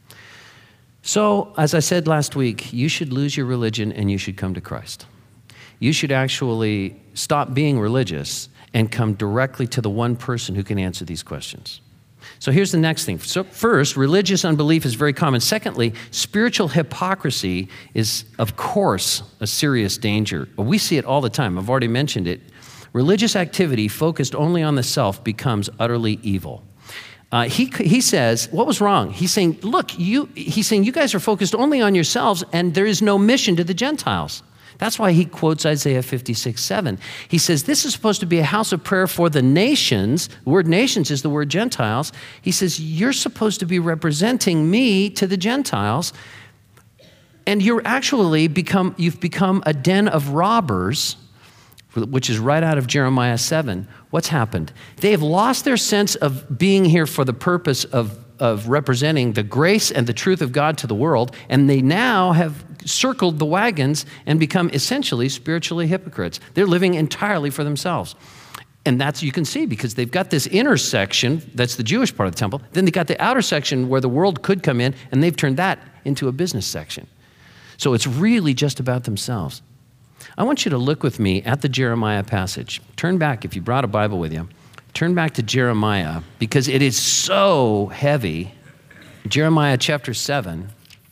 So, as I said last week, you should lose your religion and you should come to Christ. You should actually stop being religious and come directly to the one person who can answer these questions. So here's the next thing. So first, religious unbelief is very common. Secondly, spiritual hypocrisy is, of course, a serious danger. We see it all the time. I've already mentioned it. Religious activity focused only on the self becomes utterly evil. He says, what was wrong? He's saying, you guys are focused only on yourselves and there is no mission to the Gentiles. That's why he quotes Isaiah 56:7. He says, this is supposed to be a house of prayer for the nations. The word nations is the word Gentiles. He says, you're supposed to be representing me to the Gentiles. And you've become a den of robbers, which is right out of Jeremiah 7. What's happened? They have lost their sense of being here for the purpose of representing the grace and the truth of God to the world, and they now have circled the wagons and become essentially spiritually hypocrites. They're living entirely for themselves. And that's, you can see, because they've got this inner section, that's the Jewish part of the temple, then they got the outer section where the world could come in, and they've turned that into a business section. So it's really just about themselves. I want you to look with me at the Jeremiah passage. Turn back, if you brought a Bible with you, turn back to Jeremiah, because it is so heavy. Jeremiah chapter 7.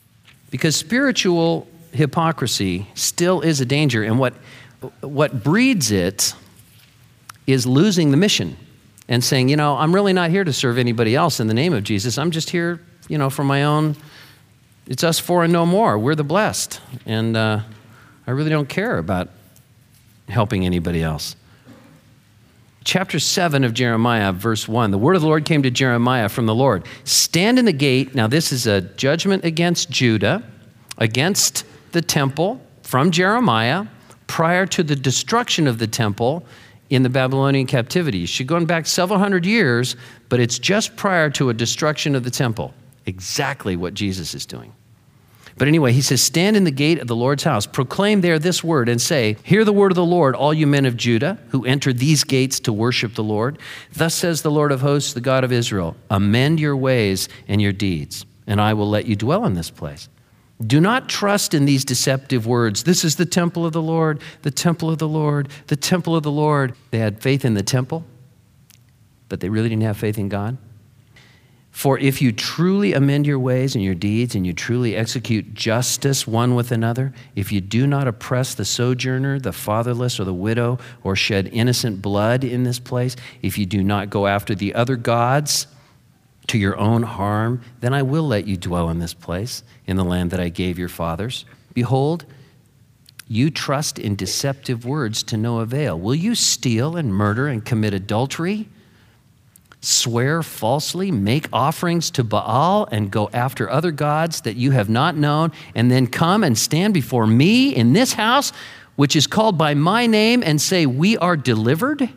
Because spiritual hypocrisy still is a danger, and what breeds it is losing the mission and saying, I'm really not here to serve anybody else in the name of Jesus. I'm just here, for my own, it's us four and no more. We're the blessed. And I really don't care about helping anybody else. Chapter 7 of Jeremiah, verse 1, the word of the Lord came to Jeremiah from the Lord. Stand in the gate. Now this is a judgment against Judah, against the temple from Jeremiah prior to the destruction of the temple in the Babylonian captivity. She's going back several hundred years, but it's just prior to a destruction of the temple. Exactly what Jesus is doing. But anyway, he says, stand in the gate of the Lord's house, proclaim there this word and say, hear the word of the Lord, all you men of Judah who enter these gates to worship the Lord. Thus says the Lord of hosts, the God of Israel, amend your ways and your deeds, and I will let you dwell in this place. Do not trust in these deceptive words. This is the temple of the Lord, the temple of the Lord, the temple of the Lord. They had faith in the temple, but they really didn't have faith in God. For if you truly amend your ways and your deeds, and you truly execute justice one with another, if you do not oppress the sojourner, the fatherless, or the widow, or shed innocent blood in this place, if you do not go after the other gods to your own harm, then I will let you dwell in this place, in the land that I gave your fathers. Behold, you trust in deceptive words to no avail. Will you steal and murder and commit adultery? Swear falsely, make offerings to Baal, and go after other gods that you have not known, and then come and stand before me in this house, which is called by my name, and say, we are delivered?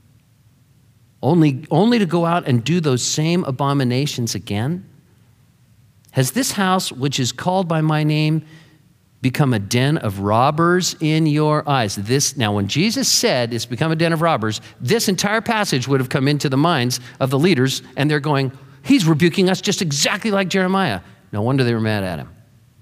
Only to go out and do those same abominations again? Has this house, which is called by my name, become a den of robbers in your eyes? Now, when Jesus said it's become a den of robbers, this entire passage would have come into the minds of the leaders, and they're going, he's rebuking us just exactly like Jeremiah. No wonder they were mad at him.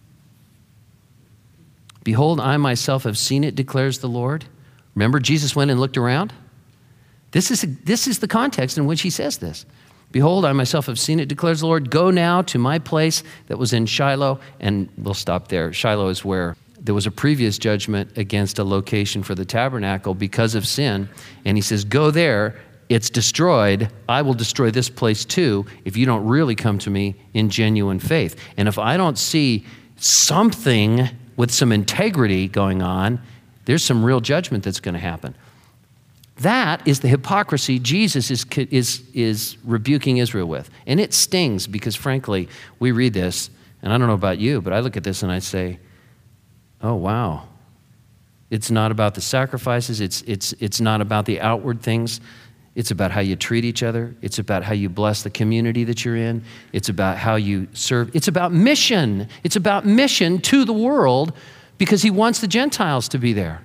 Behold, I myself have seen it, declares the Lord. Remember, Jesus went and looked around? This is the context in which he says this. Behold, I myself have seen it, declares the Lord. Go now to my place that was in Shiloh, and we'll stop there. Shiloh is where there was a previous judgment against a location for the tabernacle because of sin. And he says, go there. It's destroyed. I will destroy this place too if you don't really come to me in genuine faith. And if I don't see something with some integrity going on, there's some real judgment that's going to happen. That is the hypocrisy Jesus is rebuking Israel with. And it stings because, frankly, we read this, and I don't know about you, but I look at this and I say, oh, wow. It's not about the sacrifices. It's not about the outward things. It's about how you treat each other. It's about how you bless the community that you're in. It's about how you serve. It's about mission. It's about mission to the world because he wants the Gentiles to be there.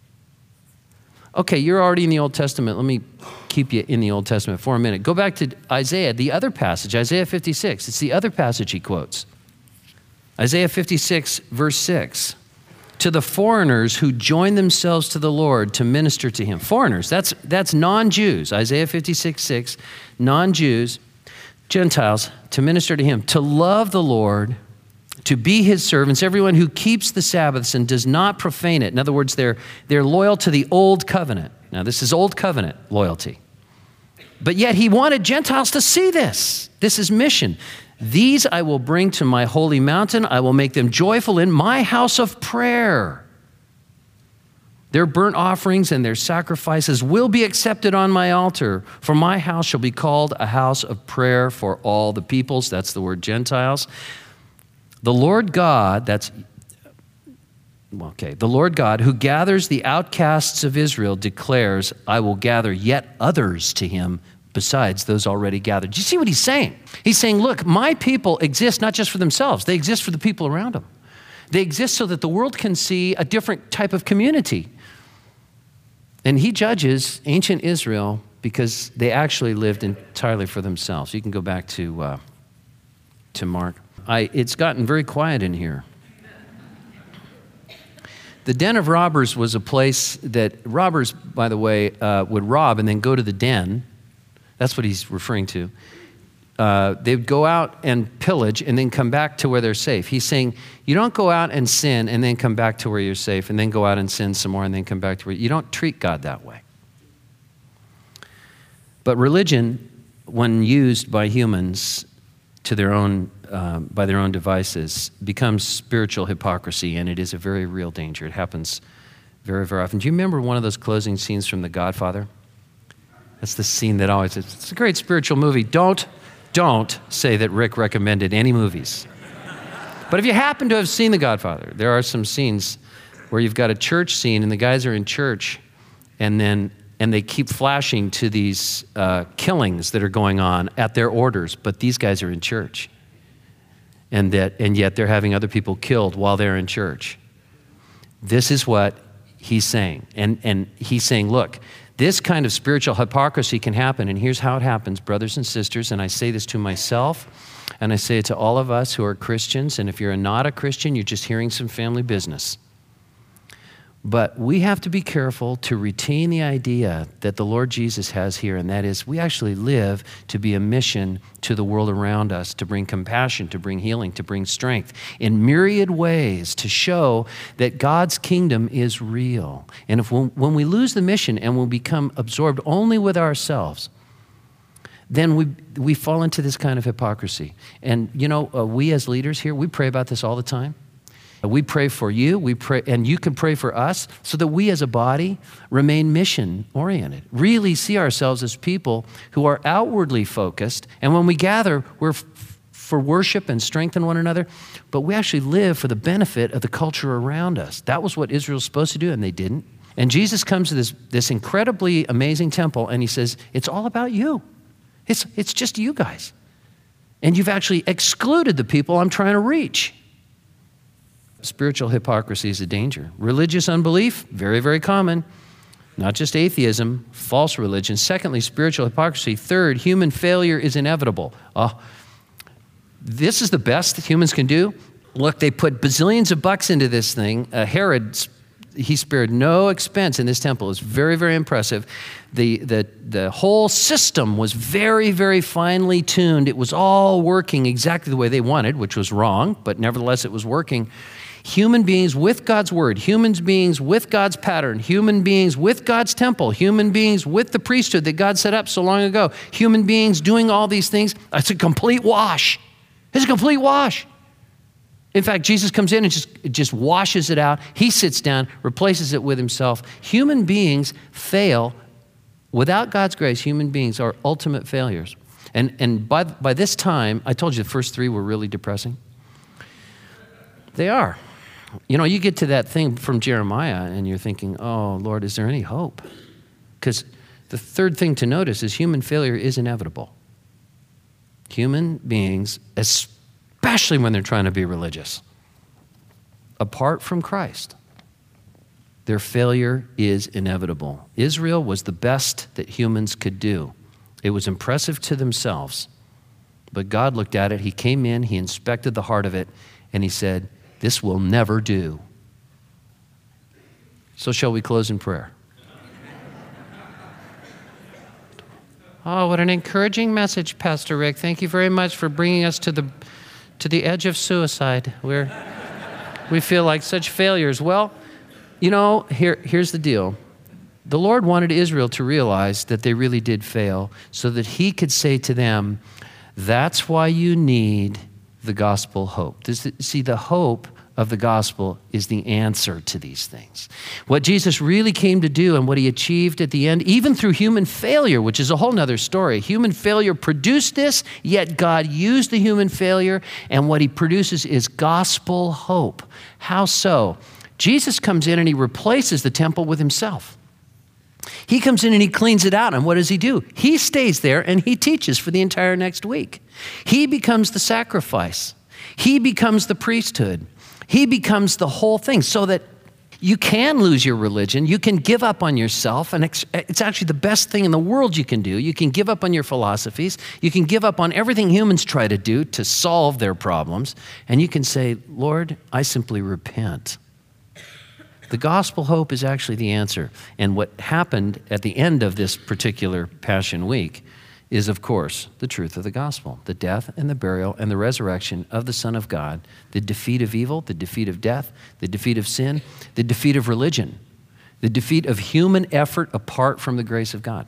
Okay, you're already in the Old Testament. Let me keep you in the Old Testament for a minute. Go back to Isaiah, the other passage, Isaiah 56. It's the other passage he quotes. Isaiah 56, verse 6. To the foreigners who join themselves to the Lord to minister to him. Foreigners, that's non-Jews. Isaiah 56, 6. Non-Jews, Gentiles, to minister to him, to love the Lord, to be his servants, everyone who keeps the Sabbaths and does not profane it. In other words, they're loyal to the old covenant. Now, this is old covenant loyalty. But yet he wanted Gentiles to see this. This is mission. These I will bring to my holy mountain. I will make them joyful in my house of prayer. Their burnt offerings and their sacrifices will be accepted on my altar, for my house shall be called a house of prayer for all the peoples. That's the word Gentiles. The Lord God, the Lord God who gathers the outcasts of Israel declares, I will gather yet others to him besides those already gathered. Do you see what he's saying? He's saying, look, my people exist not just for themselves. They exist for the people around them. They exist so that the world can see a different type of community. And he judges ancient Israel because they actually lived entirely for themselves. You can go back to Mark. It's gotten very quiet in here. The den of robbers was a place that robbers, by the way, would rob and then go to the den. That's what he's referring to. they would go out and pillage and then come back to where they're safe. He's saying, you don't go out and sin and then come back to where you're safe and then go out and sin some more and then come back to where you don't treat God that way. But religion, when used by humans to their own, by their own devices, becomes spiritual hypocrisy, and it is a very real danger. It happens very, very often. Do you remember one of those closing scenes from The Godfather? That's the scene that always, it's a great spiritual movie. Don't say that Rick recommended any movies. But if you happen to have seen The Godfather, there are some scenes where you've got a church scene and the guys are in church and they keep flashing to these killings that are going on at their orders, but these guys are in church. And yet they're having other people killed while they're in church. This is what he's saying. And he's saying, look, this kind of spiritual hypocrisy can happen, and here's how it happens, brothers and sisters, and I say this to myself, and I say it to all of us who are Christians, and if you're not a Christian, you're just hearing some family business. But we have to be careful to retain the idea that the Lord Jesus has here, and that is we actually live to be a mission to the world around us, to bring compassion, to bring healing, to bring strength in myriad ways, to show that God's kingdom is real. And if when we lose the mission and we become absorbed only with ourselves, then we fall into this kind of hypocrisy. And we as leaders here, we pray about this all the time. We pray for you, we pray, and you can pray for us so that we as a body remain mission-oriented, really see ourselves as people who are outwardly focused, and when we gather, we're for worship and strengthen one another, but we actually live for the benefit of the culture around us. That was what Israel's supposed to do, and they didn't. And Jesus comes to this incredibly amazing temple, and he says, it's all about you. It's just you guys. And you've actually excluded the people I'm trying to reach. Spiritual hypocrisy is a danger. Religious unbelief, very, very common. Not just atheism, false religion. Secondly, spiritual hypocrisy. Third, human failure is inevitable. This is the best that humans can do. Look, they put bazillions of bucks into this thing. Herod, he spared no expense in this temple. It's very, very impressive. The whole system was very, very finely tuned. It was all working exactly the way they wanted, which was wrong, but nevertheless it was working. Human beings with God's word, human beings with God's pattern, human beings with God's temple, human beings with the priesthood that God set up so long ago, human beings doing all these things. It's a complete wash. It's a complete wash. In fact, Jesus comes in and just washes it out. He sits down, replaces it with himself. Human beings fail. Without God's grace, human beings are ultimate failures. And by this time, I told you the first three were really depressing. They are. You get to that thing from Jeremiah and you're thinking, oh, Lord, is there any hope? Because the third thing to notice is human failure is inevitable. Human beings, especially when they're trying to be religious, apart from Christ, their failure is inevitable. Israel was the best that humans could do. It was impressive to themselves, but God looked at it, he came in, he inspected the heart of it, and he said, this will never do. So shall we close in prayer? Oh, what an encouraging message, Pastor Rick. Thank you very much for bringing us to the edge of suicide. We feel like such failures. Well, here's the deal. The Lord wanted Israel to realize that they really did fail so that he could say to them, that's why you need the gospel hope. See, the hope of the gospel is the answer to these things. What Jesus really came to do and what he achieved at the end, even through human failure, which is a whole nother story. Human failure produced this, yet God used the human failure, and what he produces is gospel hope. How so? Jesus comes in and he replaces the temple with himself. He comes in and he cleans it out, and what does he do? He stays there and he teaches for the entire next week. He becomes the sacrifice. He becomes the priesthood. He becomes the whole thing so that you can lose your religion. You can give up on yourself, and it's actually the best thing in the world you can do. You can give up on your philosophies. You can give up on everything humans try to do to solve their problems, and you can say, Lord, I simply repent. The gospel hope is actually the answer. And what happened at the end of this particular Passion Week is, of course, the truth of the gospel, the death and the burial and the resurrection of the Son of God, the defeat of evil, the defeat of death, the defeat of sin, the defeat of religion, the defeat of human effort apart from the grace of God.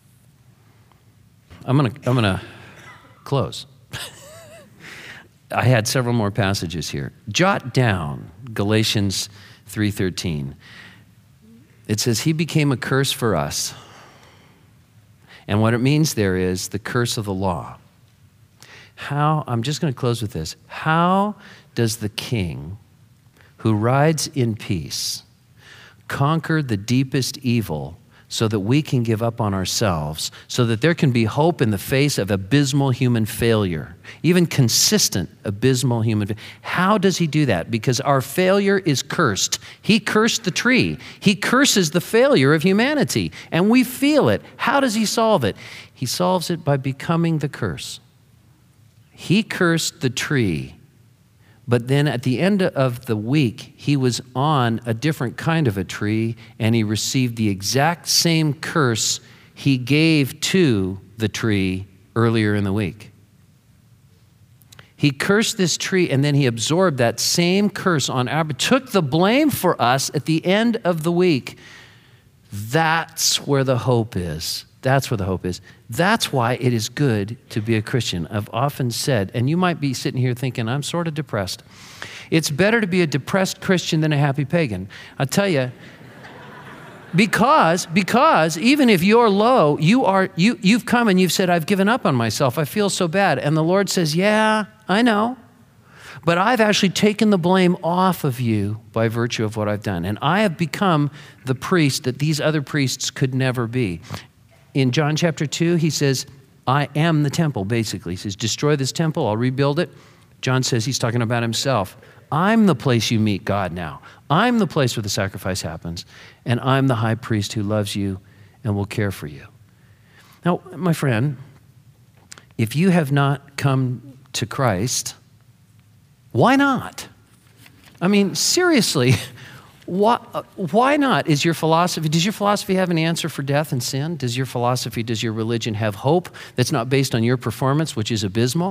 I'm gonna close. I had several more passages here. Jot down Galatians 3:13. It says, he became a curse for us. And what it means there is the curse of the law. I'm just going to close with this. How does the king who rides in peace conquer the deepest evil so that we can give up on ourselves, so that there can be hope in the face of abysmal human failure, even consistent abysmal human failure? How does he do that? Because our failure is cursed. He cursed the tree. He curses the failure of humanity, and we feel it. How does he solve it? He solves it by becoming the curse. He cursed the tree, but then at the end of the week, he was on a different kind of a tree, and he received the exact same curse he gave to the tree earlier in the week. He cursed this tree, and then he absorbed that same curse on our, took the blame for us at the end of the week. That's where the hope is. That's where the hope is. That's why it is good to be a Christian. I've often said, and you might be sitting here thinking, I'm sort of depressed. It's better to be a depressed Christian than a happy pagan. I'll tell you, because even if you're low, you've come and you've said, I've given up on myself. I feel so bad. And the Lord says, yeah, I know. But I've actually taken the blame off of you by virtue of what I've done. And I have become the priest that these other priests could never be. In John chapter 2, he says, I am the temple, basically. He says, destroy this temple, I'll rebuild it. John says he's talking about himself. I'm the place you meet God now. I'm the place where the sacrifice happens. And I'm the high priest who loves you and will care for you. Now, my friend, if you have not come to Christ, why not? I mean, seriously, why not? Does your philosophy have an answer for death and sin? Does your religion have hope that's not based on your performance, which is abysmal?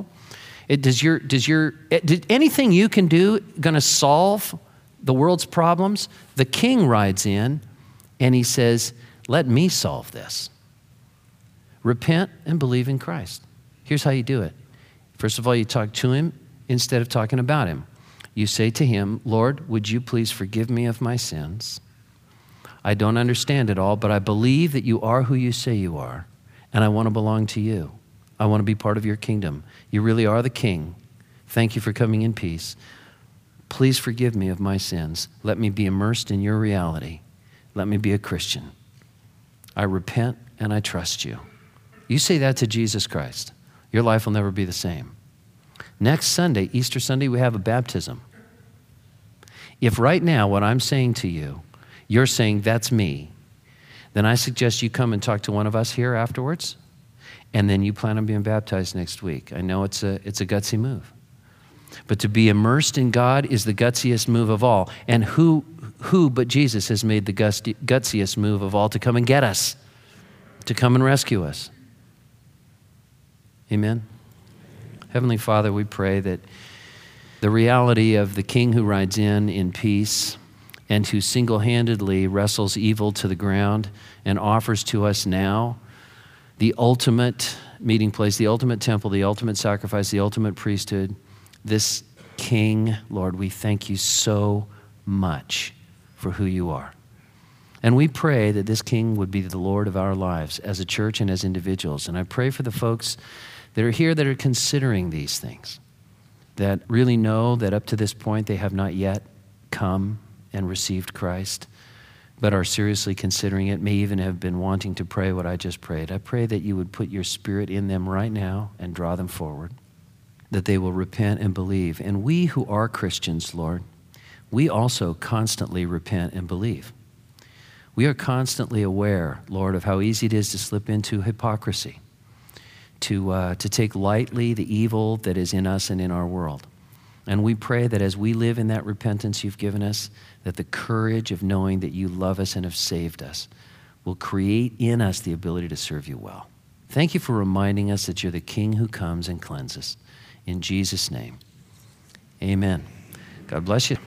Did anything you can do going to solve the world's problems? The king rides in and he says, let me solve this. Repent and believe in Christ. Here's how you do it. First of all, you talk to him instead of talking about him. You say to him, Lord, would you please forgive me of my sins? I don't understand it all, but I believe that you are who you say you are, and I want to belong to you. I want to be part of your kingdom. You really are the king. Thank you for coming in peace. Please forgive me of my sins. Let me be immersed in your reality. Let me be a Christian. I repent and I trust you. You say that to Jesus Christ. Your life will never be the same. Next Sunday, Easter Sunday, we have a baptism. If right now what I'm saying to you, you're saying that's me, then I suggest you come and talk to one of us here afterwards, and then you plan on being baptized next week. I know it's a gutsy move. But to be immersed in God is the gutsiest move of all. And who but Jesus has made the gutsiest move of all to come and get us, to come and rescue us. Amen? Heavenly Father, we pray that the reality of the King who rides in peace and who single-handedly wrestles evil to the ground and offers to us now the ultimate meeting place, the ultimate temple, the ultimate sacrifice, the ultimate priesthood, this King, Lord, we thank you so much for who you are. And we pray that this King would be the Lord of our lives as a church and as individuals. And I pray for the folks that are here that are considering these things, that really know that up to this point they have not yet come and received Christ, but are seriously considering it, may even have been wanting to pray what I just prayed. I pray that you would put your Spirit in them right now and draw them forward, that they will repent and believe. And we who are Christians, Lord, we also constantly repent and believe. We are constantly aware, Lord, of how easy it is to slip into hypocrisy, to take lightly the evil that is in us and in our world. And we pray that as we live in that repentance you've given us, that the courage of knowing that you love us and have saved us will create in us the ability to serve you well. Thank you for reminding us that you're the King who comes and cleanses. In Jesus' name, amen. God bless you.